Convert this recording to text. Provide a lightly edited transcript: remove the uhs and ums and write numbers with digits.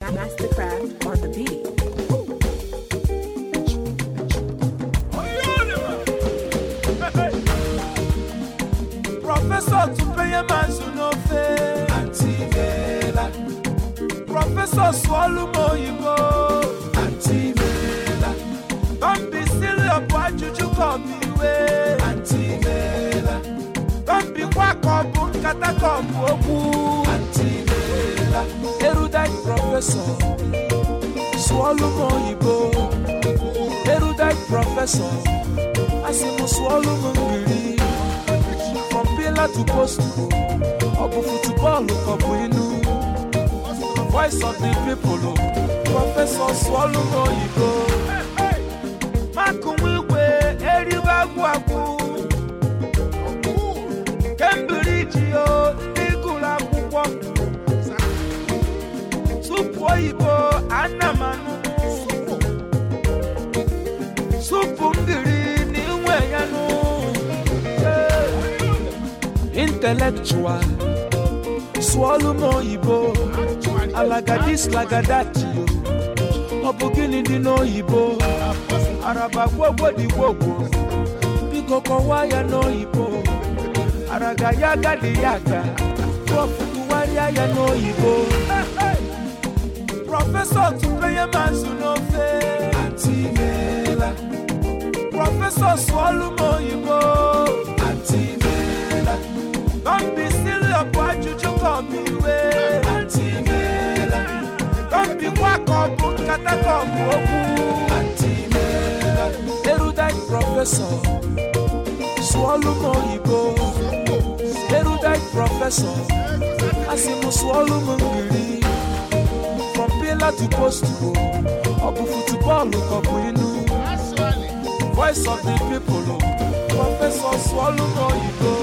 Mastercraft on the beat. Professor Tupeye Manzunofe Antivela. Professor Swallow Yibo Antivela. Don't be silly about you come away Antivela. Don't be quack up Katakom Antivela. Erudite Professor Swallow Yibo. Erudite Professor Asimu Swallow Mungiri. From pillar to post, Obu football, Obu inu. Voice of the people, Professor Swallow Yibo. Makumiwe, Eriba Guagu. Cambridge, Igula Bukwa. Supo Yibo, Anamanu. Supo Ngiri, Niwe Yanu. Intellectual Swallow Yibo Alagadis Lagadati Obugini Dino Yibo Araba Wogo di Wogo Biko Kowaya no Yibo Araga Yaga di Yaga Profutuwaria ya no Yibo Professor Tupeye Manzunofe Antivela. Professor Swallow Yibo Antivela. Don't be silly about you come away Antivela. Don't be quack up Katakom Antivela. Erudite Professor Swallow Yibo. Erudite Professor Asimu Swallow Mungiri. From pillar to post, Obu football, Obu inu. Voice of the people, Professor Swallow Yibo.